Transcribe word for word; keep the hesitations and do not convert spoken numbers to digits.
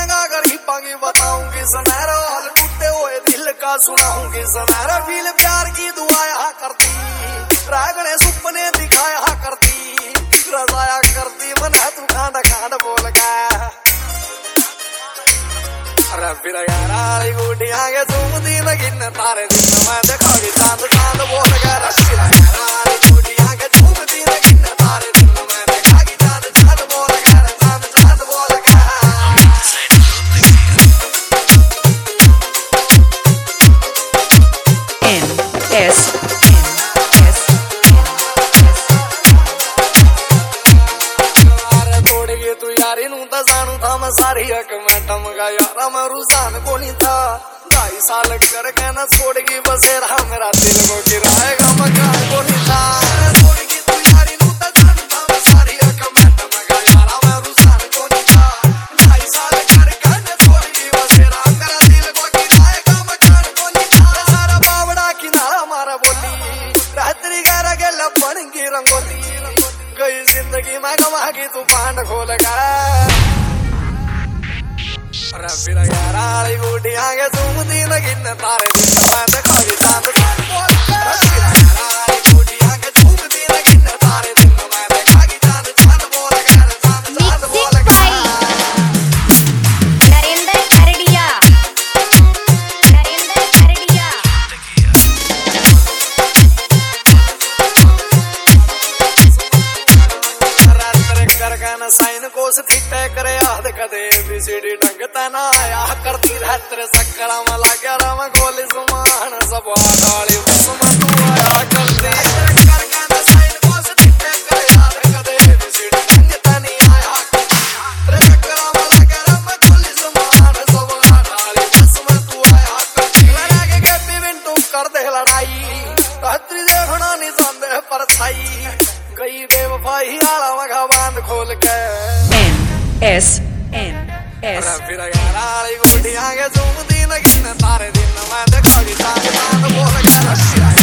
लगा कर ही पांगी बताऊंगी सुनहरा हाल टूटे हुए दिल का सुनाऊंगी सुनहरा फील प्यार की दुआया करती रागने सुपने दिखाया करती रजाया करती मना तू खांड खांड बोल गया अरे फिर यार गुटिया के झूमती नगिन तारे दिन मैं देखोगी चांद चांद बोल गया रशीला यार गुटिया के झूमती नगिन तारे दिन मैं देखोगी चांद चांद बोल गया चांद चांद बोल गया N S सारी हक मैं टमगा यारा मैं रुझान को नहीं था ढाई साल करके न छोड़गी बसेरा मेरा दिल को गिराएगा मकान को नहीं था छोड़गी तू यारी नू तो जानता मैं सारी हक मैं टमगा यारा मैं रुझान को नहीं था ढाई साल करके न छोड़गी बसेरा मेरा दिल को गिराएगा मकान को नहीं था सारा बावड़ा किनारा मारा बोली रात्रि गहरा के लपन की रंगोली गई जिंदगी में गवा की तूफान खोल गया फिर यार गुटिया के झूमती नगिन तारे दिन मैं देखोगी चांद चांद बोल गया यार गुटिया के झूमती नगिन तारे दिन मैं देखोगी चांद चांद बोल गया चांद चांद बोल गया नरेंद्र खरड़िया नरेंद्र खरड़िया रात कर गन साइन कोस फिटे करे याद कदे बीसीडी ढंग तना आया करती रात्र सक्करा में लगा राम गोली सुमान सब डाली उसमें तू आया करती कर गन साइन कोस फिटे करे याद कदे बीसीडी ढंग तनी आया रे सक्करा में लगा राम गोली सुमान सब डाली उसमें तू आया करती लड़ा के गेपी विंटू कर दे लड़ाई रात्रि देखना नहीं संदेह पर छाई गई बेवफाई आला मगा बांध खोल के N S N S फिर यार गुटिया के झूमती नगिन तारे दिन मैं देखोगी चांद चांद बोल गया